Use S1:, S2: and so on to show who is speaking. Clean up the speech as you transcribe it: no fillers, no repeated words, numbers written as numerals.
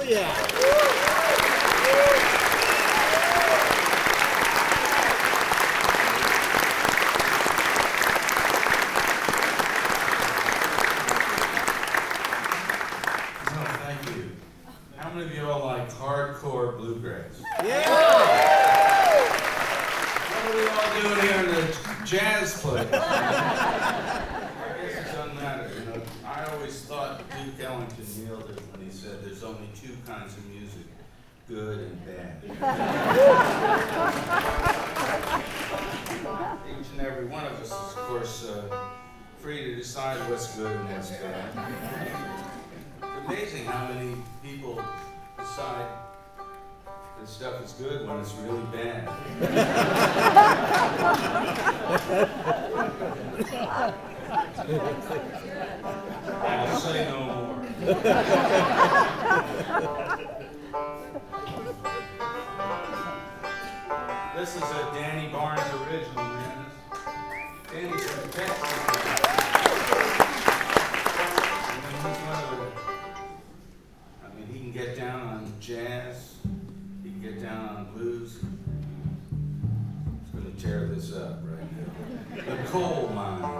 S1: Thank you. How many of you all like hardcore bluegrass? What are we all doing here in the jazz place? I guess it doesn't matter. You know, I always thought Duke Ellington nailed it when he said there's only two kinds of music, good and bad. Each and every one of us is, of course, free to decide what's good and what's bad. It's amazing how many people decide that stuff is good when it's really bad. I'll say no more. This is a Danny Barnes original, man. Danny's from Texas. He can get down on jazz, he can get down on blues. He's going to tear this up right now. The Coal Mine.